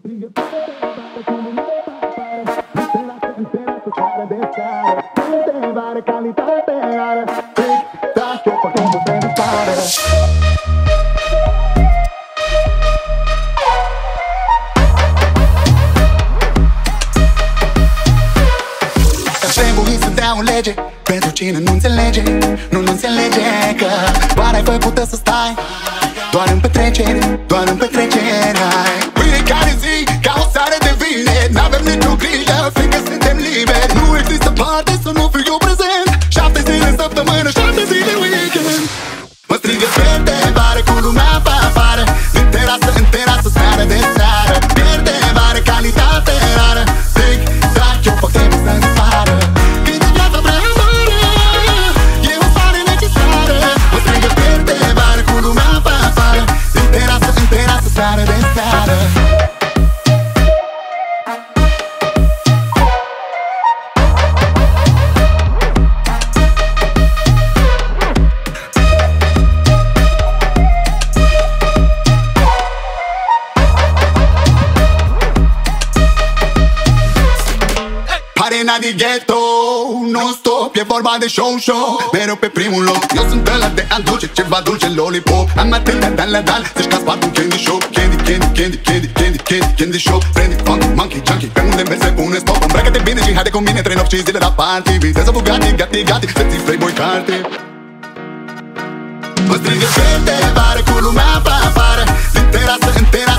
strigă de mare calitate are. Tic-tac, eu fac timpul să dispară. Trebuie să dea o lege pentru cine nu înțelege, nu înțelege că doar ai făcută să stai doar în petrecere, doar în petrecere. Fiecare zi ca o seară de vineri, n-avem nicio grijă, fiindcă suntem liberi. Nu există parte să nu fiu eu prezent, 7 zile în săptămână, 7 zile weekend. Mă strigă pierde vară cu lumea pe afară, din terasă în terasă, seară de seară. Pierde vară, calitate rară. Tic-tac, eu fac timpul să dispară. Când viața prea amară, e o stare necesară. Mă strigă pierde vară cu lumea pe afară, din terasă în terasă, seară de seară. Arena di ghetto, non stop, e vorba de show mereu pe primul loc. Eu sunt ăla de aduce ceva dulce, lollipop. Am atâtea dal, să-și ca spart un candy shop. Candy shop. Friendly, funky, monkey, junkie. Pe unde mergi se pune stop. Îmbracă-te bine și haide cu mine 3 nopți și zile la party. Vizează Bugatti, gati, să ții Playboy carte. Mă strigă fete, vară cu lumea pe afară, din terasă în terasă.